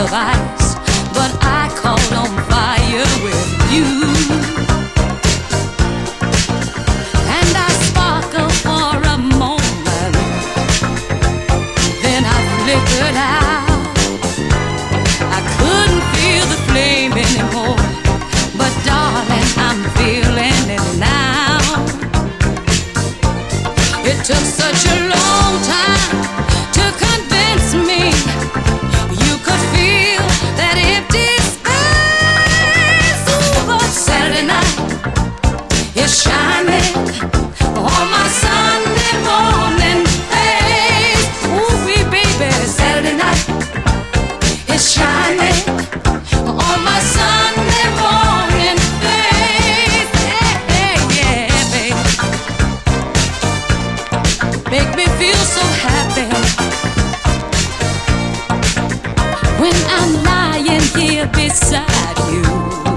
of ice, but I caught on fire with you. And I sparkled for a moment, then I flickered out. I couldn't feel the flame anymore, but darling, I'm feeling it now. It took such a long time to convince me you could feel that empty space. Ooh, but Saturday night is shining on my Sunday morning face. Ooh, baby, Saturday night is shining on my Sunday morning face. Yeah, baby, make me feel so happy when I'm lying here beside you.